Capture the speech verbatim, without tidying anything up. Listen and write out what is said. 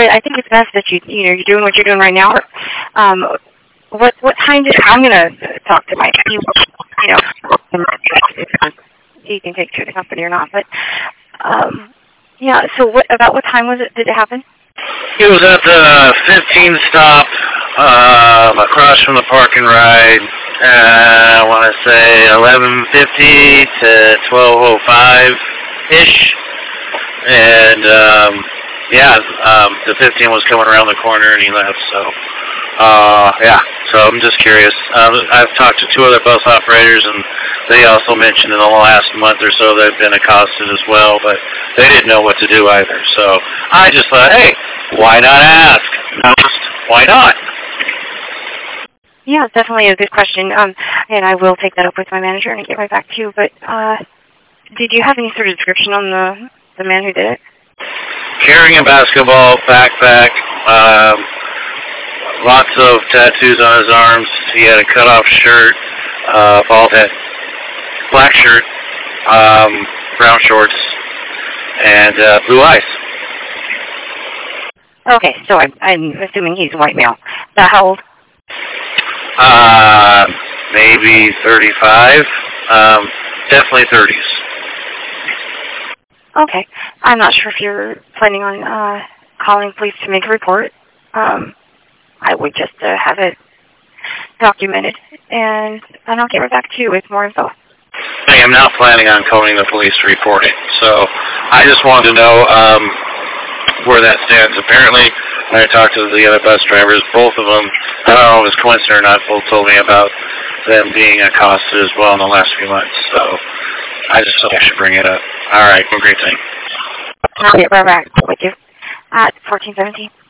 but I think it's best that you, you know, you're doing what you're doing right now. Um, what what time did I'm gonna talk to Mike? You, you know, if he can take to the company or not. But um, yeah. So what about what time was it? Did it happen? It was at the fifteen stop um, across from the park and ride. Uh, I want to say eleven fifty to twelve oh five ish, and um, yeah, um, the fifteen was coming around the corner and he left. So uh, yeah, so I'm just curious. Um, I've talked to two other bus operators, and they also mentioned in the last month or so they've been accosted as well, but they didn't know what to do either. So I just thought, hey, why not ask? Just why not? Yeah, it's definitely a good question, um, and I will take that up with my manager and get right back to you. But uh, did you have any sort of description on the the man who did it? Carrying a basketball backpack, um, lots of tattoos on his arms. He had a cut-off shirt, uh, bald head, black shirt, um, brown shorts, and uh, blue eyes. Okay, so I'm, I'm assuming he's a white male. Uh, how old? Uh, maybe thirty-five. Um, definitely thirties. Okay. I'm not sure if you're planning on uh, calling police to make a report. Um, I would just uh, have it documented, and, and I'll get right back to you with more info. I am not planning on calling the police to report it, so I just wanted to know um, where that stands. Apparently, when I talked to the other bus drivers, both of them, I don't know if it was coincidence or not, both told me about them being accosted as well in the last few months. So I just thought I should bring it up. All right, have a great day. I'll get right back with you at fourteen seventeen.